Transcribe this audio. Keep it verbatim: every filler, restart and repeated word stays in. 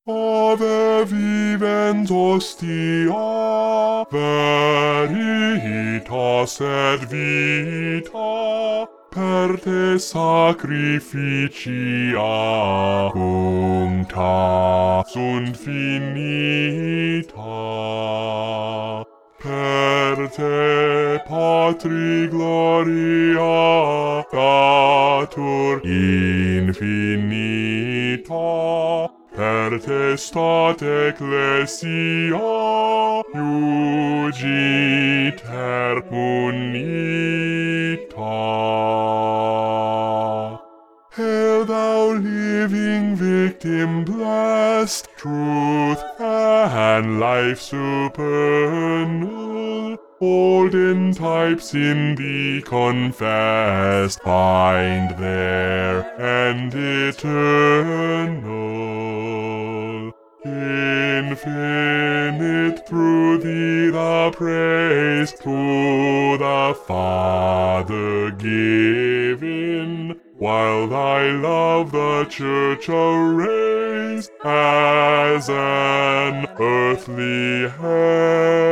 Ave vivens hostia, veritas et vita, per te sacrificia cuncta sunt finita. Per te, Patri gloria, datur infinita, per te stat ecclesia, iugiter unita. Hail thou living victim blessed, truth and life supernal, olden types in thee confessed, find there and eternal. Infinite through thee the praise to the Father given, while thy love the Church arrays as an earthly head.